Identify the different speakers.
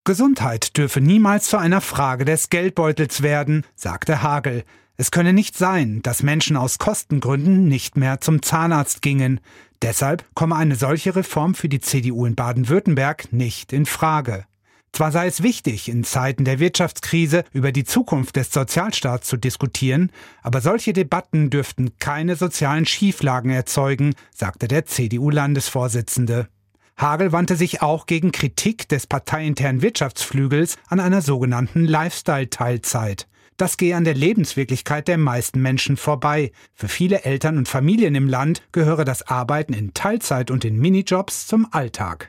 Speaker 1: Gesundheit dürfe niemals zu einer Frage des Geldbeutels werden, sagte Hagel. Es könne nicht sein, dass Menschen aus Kostengründen nicht mehr zum Zahnarzt gingen. Deshalb komme eine solche Reform für die CDU in Baden-Württemberg nicht in Frage. Zwar sei es wichtig, in Zeiten der Wirtschaftskrise über die Zukunft des Sozialstaats zu diskutieren, aber solche Debatten dürften keine sozialen Schieflagen erzeugen, sagte der CDU-Landesvorsitzende. Hagel wandte sich auch gegen Kritik des parteiinternen Wirtschaftsflügels an einer sogenannten Lifestyle-Teilzeit. Das gehe an der Lebenswirklichkeit der meisten Menschen vorbei. Für viele Eltern und Familien im Land gehöre das Arbeiten in Teilzeit und in Minijobs zum Alltag.